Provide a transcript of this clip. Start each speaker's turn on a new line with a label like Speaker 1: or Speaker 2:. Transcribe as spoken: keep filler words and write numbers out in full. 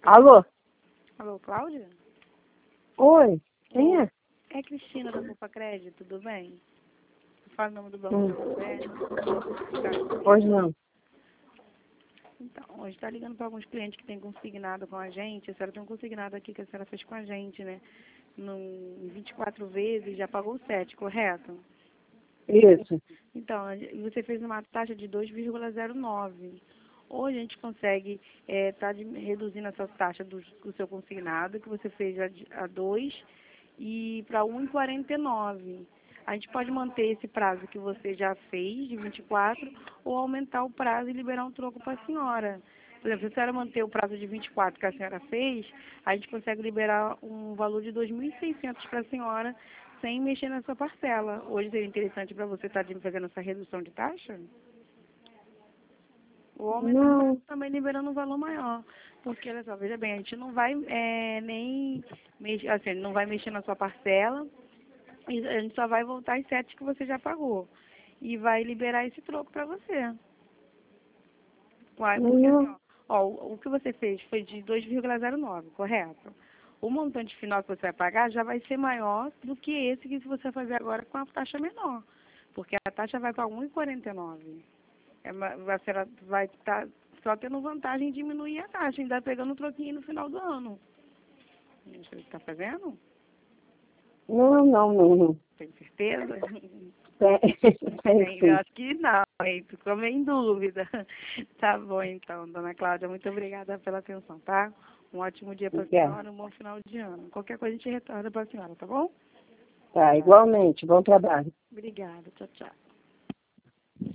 Speaker 1: Alô?
Speaker 2: Alô, Cláudia?
Speaker 1: Oi, quem é?
Speaker 2: É Cristina da Poupa Crédito, tudo bem? Fala o nome do banco
Speaker 1: Hum.
Speaker 2: de você.
Speaker 1: Hoje não.
Speaker 2: Então, hoje está ligando para alguns clientes que têm consignado com a gente. A senhora tem um consignado aqui que a senhora fez com a gente, né? Num vinte e quatro vezes, já pagou sete, correto?
Speaker 1: Isso.
Speaker 2: Então, e você fez uma taxa de dois vírgula zero nove. Hoje a gente consegue estar reduzindo essa taxa do, do seu consignado, que você fez a, de- a dois, e para um vírgula quarenta e nove. A gente pode manter esse prazo que você já fez, de vinte e quatro, ou aumentar o prazo e liberar um troco para a senhora. Por exemplo, se a senhora manter o prazo de vinte e quatro que a senhora fez, a gente consegue liberar um valor de dois mil e seiscentos para a senhora, sem mexer na sua parcela. Hoje seria interessante para você estar fazendo essa redução de taxa? Ou aumentar o
Speaker 1: Não.
Speaker 2: prazo também liberando um valor maior. Porque, olha só, veja bem, a gente não vai é, nem mexer, assim, não vai mexer na sua parcela, e a gente só vai voltar as sete que você já pagou. E vai liberar esse troco para você. Uai, porque assim,
Speaker 1: Não.
Speaker 2: ó, ó, o, o que você fez foi de dois vírgula zero nove, correto? O montante final que você vai pagar já vai ser maior do que esse que você vai fazer agora com a taxa menor. Porque a taxa vai para um vírgula quarenta e nove. É, ma- vai ser- vai estar só tendo vantagem em diminuir a taxa, ainda pegando um troquinho no final do ano. Você está fazendo?
Speaker 1: Não, não, não, não.
Speaker 2: Tem certeza?
Speaker 1: Tem, tem
Speaker 2: Tem, eu
Speaker 1: sim.
Speaker 2: acho que não, hein? Ficou meio em dúvida. Tá bom, então, dona Cláudia, muito obrigada pela atenção, tá? Um ótimo dia para a
Speaker 1: Obrigada.
Speaker 2: senhora, um bom final de ano. Qualquer coisa a gente retorna para a senhora, tá bom?
Speaker 1: Tá, igualmente. Bom trabalho.
Speaker 2: Obrigada, tchau, tchau.